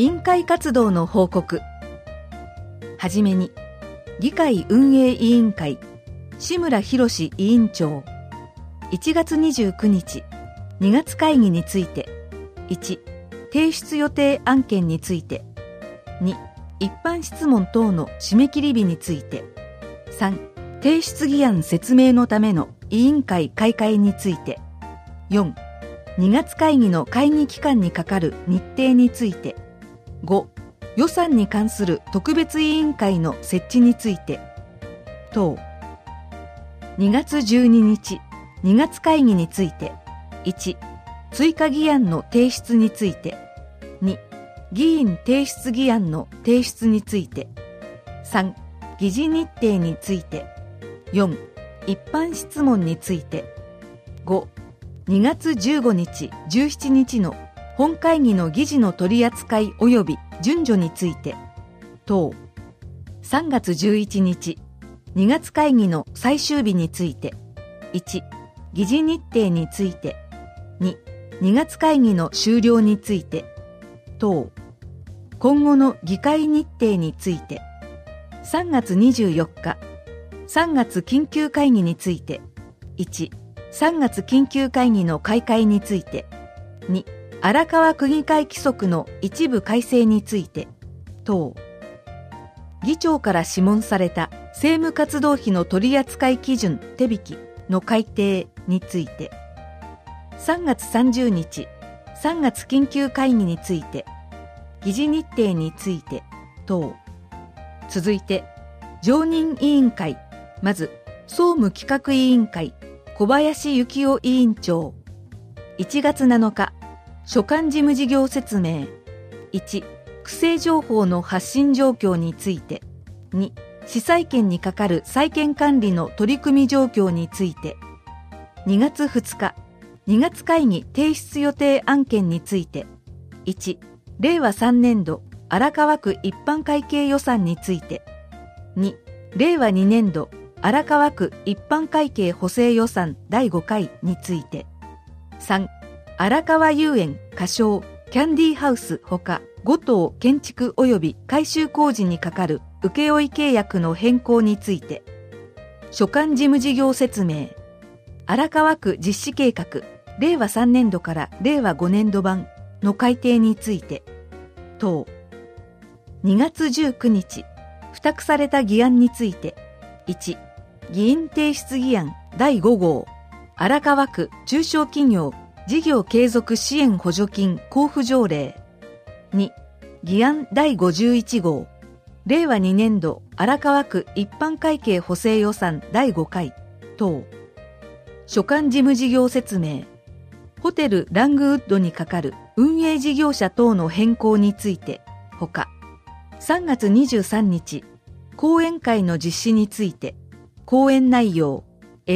委員会活動の報告。はじめに、議会運営委員会、志村博委員長、1月29日、2月会議について、1、提出予定案件について、2、一般質問等の締め切り日について、3、提出議案説明のための委員会開会について、4、2月会議の会議期間にかかる日程について、5、予算に関する特別委員会の設置について、等。2月12日、2月会議について、1、追加議案の提出について、2、議員提出議案の提出について、3、議事日程について、4、一般質問について、5、2月15日、17日の本会議の議事の取り扱い及び順序について、等。3月11日、2月会議の最終日について、1、議事日程について、2、2月会議の終了について、等。今後の議会日程について、3月24日、3月緊急会議について、1、3月緊急会議の開会について、2、荒川区議会規則の一部改正について、等。議長から諮問された政務活動費の取扱基準手引きの改定について、3月30日、3月緊急会議について、議事日程について、等。続いて、常任委員会、まず、総務企画委員会、小林幸男委員長。1月7日、所管事務事業説明。1、区政情報の発信状況について。2、市債券にかかる債券管理の取り組み状況について。2月2日、2月会議提出予定案件について。1、令和3年度荒川区一般会計予算について。2、令和2年度荒川区一般会計補正予算第5回について。3、荒川遊園仮称キャンディーハウスほか5棟建築及び改修工事にかかる請負契約の変更について。所管事務事業説明。荒川区実施計画令和3年度から令和5年度版の改定について。等。2月19日、付託された議案について。1、議員提出議案第5号荒川区中小企業事業継続支援補助金交付条例。2、議案第51号令和2年度荒川区一般会計補正予算第5回等。所管事務事業説明。ホテルラングウッドにかかる運営事業者等の変更についてほか、3月23日講演会の実施について、講演内容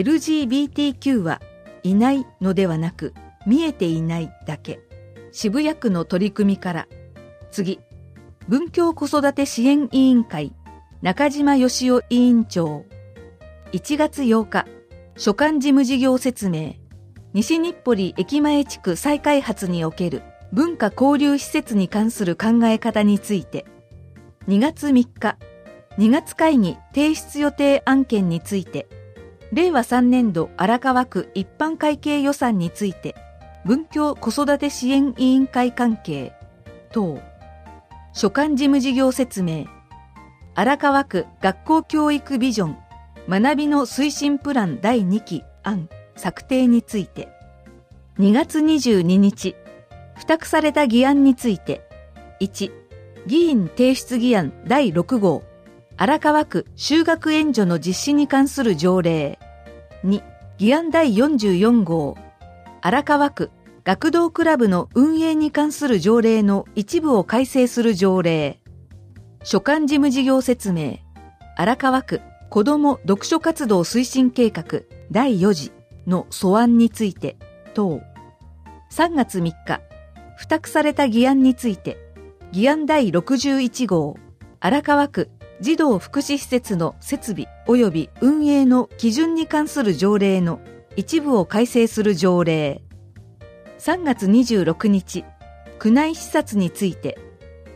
LGBTQ はいないのではなく見えていないだけ。渋谷区の取り組みから。次、文教子育て支援委員会中島義夫委員長。1月8日、所管事務事業説明。西日暮里駅前地区再開発における文化交流施設に関する考え方について。2月3日、2月会議提出予定案件について。令和3年度荒川区一般会計予算について。文教子育て支援委員会関係等。所管事務事業説明。荒川区学校教育ビジョン学びの推進プラン第2期案策定について。2月22日、付託された議案について。1、議員提出議案第6号荒川区就学援助の実施に関する条例。2、議案第44号荒川区学童クラブの運営に関する条例の一部を改正する条例。所管事務事業説明。荒川区子ども読書活動推進計画第4次の素案について等。3月3日、付託された議案について。議案第61号荒川区児童福祉施設の設備及び運営の基準に関する条例の一部を改正する条例。3月26日、区内視察について。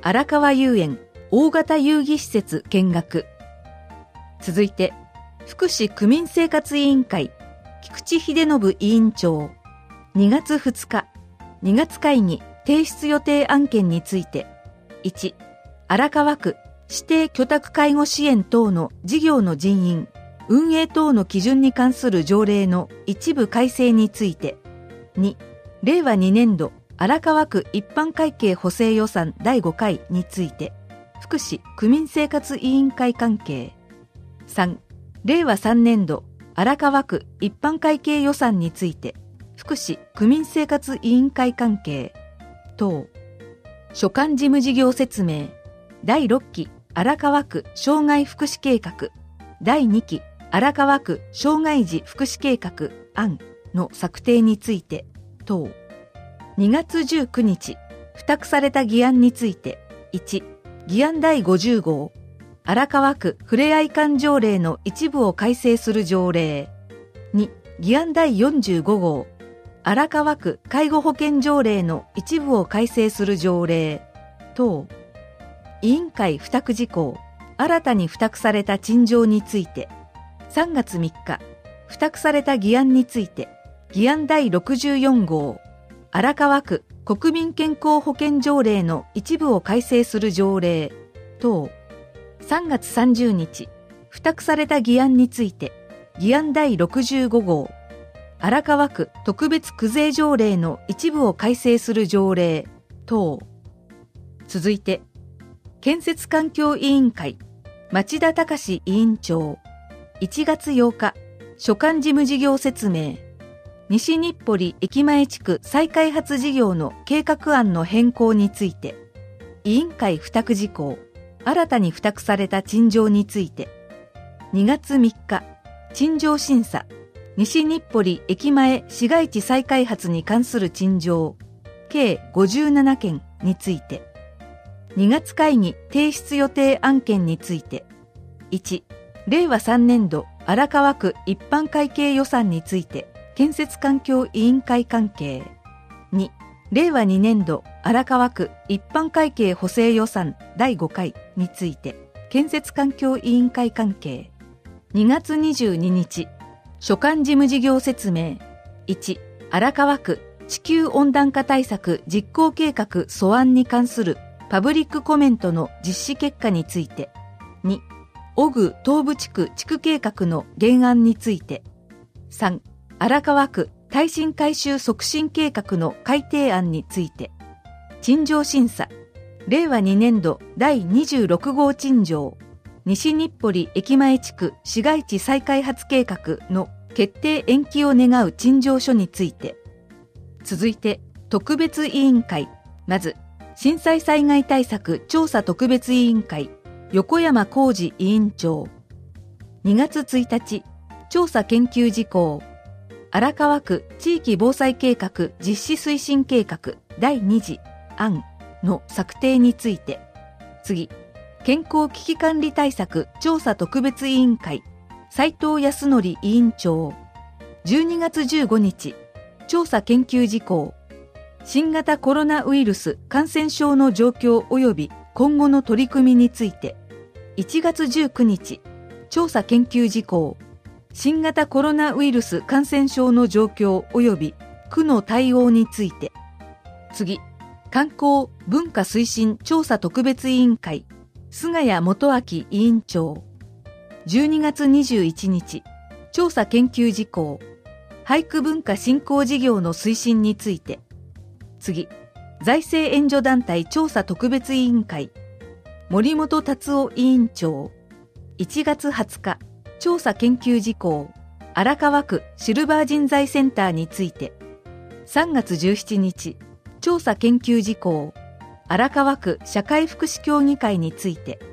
荒川遊園大型遊戯施設見学。続いて、福祉区民生活委員会菊池秀信委員長、2月2日、2月会議提出予定案件について、1、荒川区指定居宅介護支援等の事業の人員、運営等の基準に関する条例の一部改正について、2、令和2年度荒川区一般会計補正予算第5回について、福祉区民生活委員会関係、3、令和3年度荒川区一般会計予算について、福祉区民生活委員会関係等。所管事務事業説明、第6期荒川区障害福祉計画、第2期荒川区障害児福祉計画案の策定について等。2月19日、付託された議案について、1、議案第50号、荒川区ふれあい館条例の一部を改正する条例。2、議案第45号、荒川区介護保険条例の一部を改正する条例。等。委員会付託事項、新たに付託された陳情について、3月3日、付託された議案について、議案第64号、荒川区国民健康保険条例の一部を改正する条例。等。3月30日、付託された議案について、議案第65号、荒川区特別区税条例の一部を改正する条例。等。続いて、建設環境委員会、町田隆委員長、1月8日、所管事務事業説明、西日暮里駅前地区再開発事業の計画案の変更について、委員会付託事項、新たに付託された陳情について、2月3日、陳情審査、西日暮里駅前市街地再開発に関する陳情、計57件について、2月会議提出予定案件について、1、令和3年度荒川区一般会計予算について、建設環境委員会関係。2、令和2年度荒川区一般会計補正予算第5回について、建設環境委員会関係。2月22日、所管事務事業説明。1、荒川区地球温暖化対策実行計画素案に関するパブリックコメントの実施結果について。2、小具東部地区地区計画の原案について。3、荒川区耐震改修促進計画の改定案について。陳情審査、令和2年度第26号陳情、西日暮里駅前地区市街地再開発計画の決定延期を願う陳情書について。続いて、特別委員会。まず、震災災害対策調査特別委員会、横山浩二委員長。2月1日、調査研究事項、荒川区地域防災計画実施推進計画第2次案の策定について。次、健康危機管理対策調査特別委員会、斉藤康則委員長。12月15日、調査研究事項、新型コロナウイルス感染症の状況及び今後の取り組みについて。1月19日、調査研究事項、新型コロナウイルス感染症の状況及び区の対応について。次、観光文化推進調査特別委員会、菅谷元明委員長。12月21日、調査研究事項、俳句文化振興事業の推進について。次、財政援助団体調査特別委員会、森本達夫委員長。1月20日、調査研究事項、荒川区シルバー人材センターについて。3月17日、調査研究事項、荒川区社会福祉協議会について。